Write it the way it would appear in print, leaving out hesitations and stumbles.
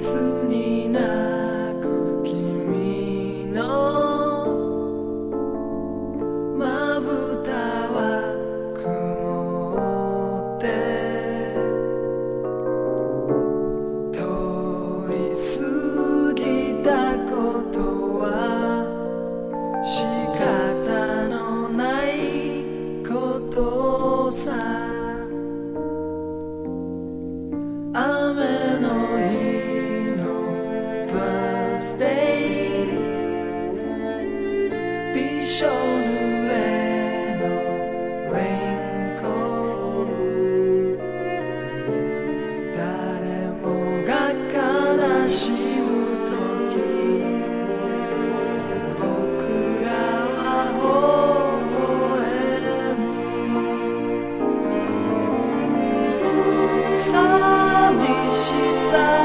つになく君のまぶたは曇って通り過ぎたことは仕方のないことさ。雨の日のバースデーびしょ濡れのレインコート誰もが悲しむとき僕らは微笑む寂しさ